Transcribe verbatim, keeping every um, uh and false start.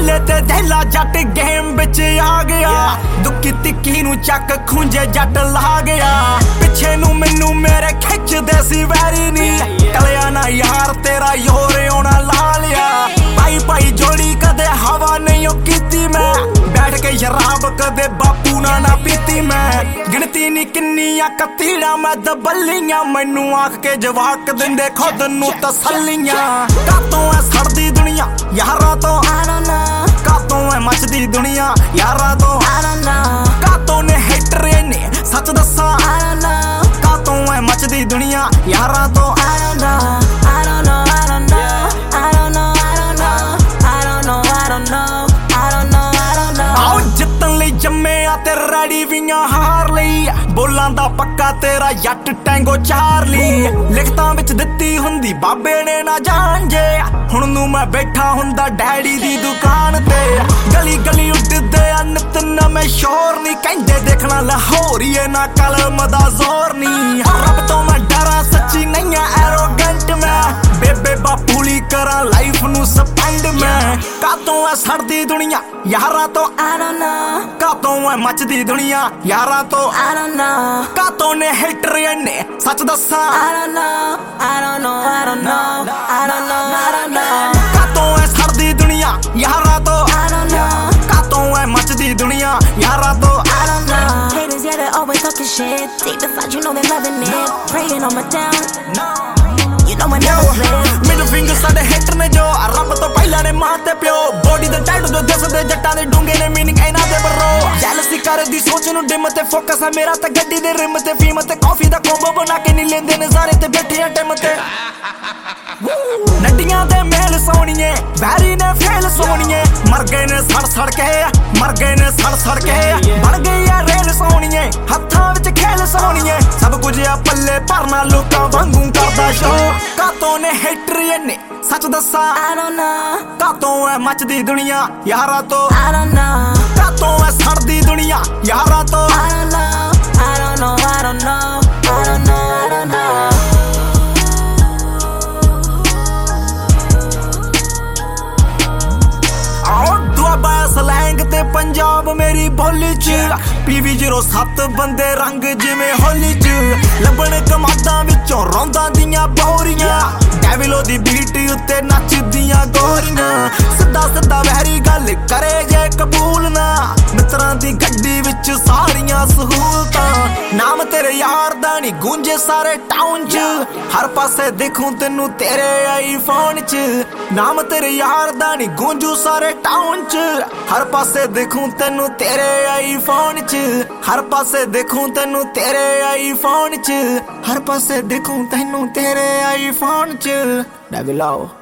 ਵੇਲੇ ते दहला जट गेम बिच आ गया दुखी तिक्की नू चक खूंजे जट ला गया पिछे नू मैनू मेरे खिचदे सी वैरी नी कलिया ना यार तेरा योर आना ला लिया भाई भाई जोड़ी कदे हवा नहीं ओ कीती मैं बैठ के शराब कदे बापू ना ना पीती मैं गिनती नी किन्नियां कतीड़ा मैं दबलियां मैनू आख के जवाक दिंदे खुद नू तसल्लियां कातों है सड़दी दुनिया यारा तो कातों है मचदी दुनिया यारा तो कातों ने हेटर ने सच दसा कातों है मचदी दुनिया यारा तो जम्मे ते रेडी वियां हार लई बोलां दा पक्का तेरा जट टैंगो चार्ली लिखतां विच दित्ती हुंदी बाबे ने ना जान जे हुण नू मैं बैठा हुंदा डैडी दी दुकान ते गली गली उड्डदे नित नवें शोर नी कहंदे देखना लाहौरीए ना कलम दा जोर नी रब तो मैं डरा सच्ची नहीं है एरोगेंट मैं बेबे बापूली करा लाइफ नू स्पेंड मैं कातों है सड़दी दुनिया यारा तो कातों है मचदी दुनिया यारा तो कातों ने हेटर ने सच दसा कातों है सड़दी दुनिया यारा तो कातों है मचदी दुनिया यारा तो Haters, yeah, they always talking shit. Deep inside, you know they loving it. Praying on my down. You know I never slip. Middle finger साडे हेटर ने जो रब तो पहला ने मां ते प्यो बॉडी दे टाइट जो दस दे जट्टां दे डूंगे ने मीनिंग इना दे बरो जैलसी कर दी सोच नु डिम ते फोकस है मेरा ते गड्डी दे रिम ते फीम ते कॉफी दा कोंबो बना के नहीं लेंदे नजारे ते बैठे आ टिम ते नड्डियां दे मेल सोनिए वैरी ने फेल सोनिए मर गए ने सड़ सड़ के मर गए ने सड़ सड़ के बन गई है रेल सोनिए हत्थां विच खेल सोनिए सब कुछ आ पल्ले भरना लोकां वांगू करदा शो कातों ने हेटर ने सच दसा कातों है मचदी दुनिया यारा तो कातों है सड़दी दुनिया यारा तो सलैंग ते पंजाब मेरी बोली च पीवी जीरो सत्त बंदे रंग जिवें होली च लबण कमादां विचों रौंदां दियां बोरियां डेविलो दी बीट उत्ते नचदियां गोरियां सिद्धा सिद्धा वैरी गल करे जे कबूल ना मित्रां दी गड्डी विच सारियां सहूलतां नाम तेरे यार दा नी गूंजे सारे टाउन च हर पासे देखूं तेनू तेरे आईफोन च नाम तेरे यार दा नी गूंजू सारे टाउन च हर पासे देखूं तेनू तेरे आईफोन च हर पासे देखूं तेनू तेरे आईफोन च हर पासे देखूं तेनू तेरे आईफोन च डेविलो